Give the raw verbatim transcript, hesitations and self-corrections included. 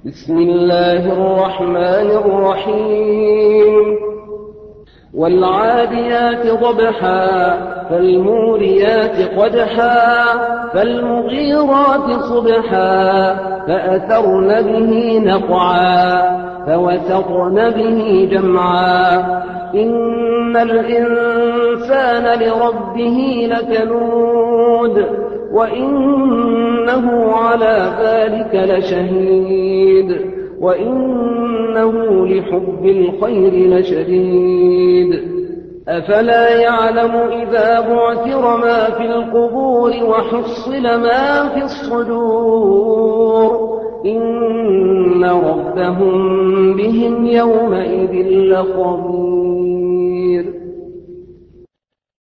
بسم الله الرحمن الرحيم والعاديات ضبحا فالموريات قدحا فالمغيرات صبحا فأثرن به نقعا فوسطن به جمعا إن الإنسان لربه لكنود وإنه على ذلك لشهيد وإنه لحب الخير لشديد أفلا يعلم إذا بعثر ما في القبور وحصل ما في الصدور إن ربهم بهم يومئذ لخبير.